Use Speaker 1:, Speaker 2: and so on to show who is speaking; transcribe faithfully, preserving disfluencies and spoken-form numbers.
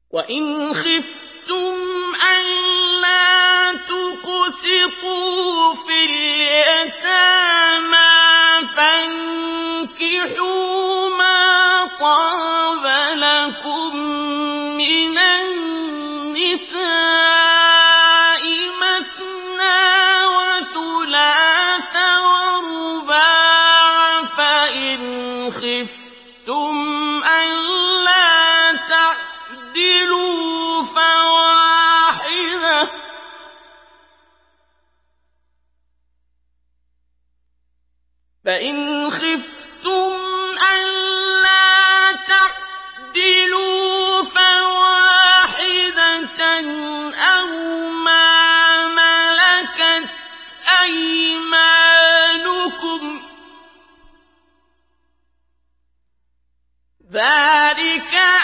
Speaker 1: وإن خفتم ألا تقسطوا في اليتامى فانكحوا ما طاب لكم من النساء مثنى وثلاث ورباع فإن خفتم ألا تعدلوا فواحدة فإن خفتم ألا تعدلوا فواحدة أو ما ملكت أيمانكم ذلك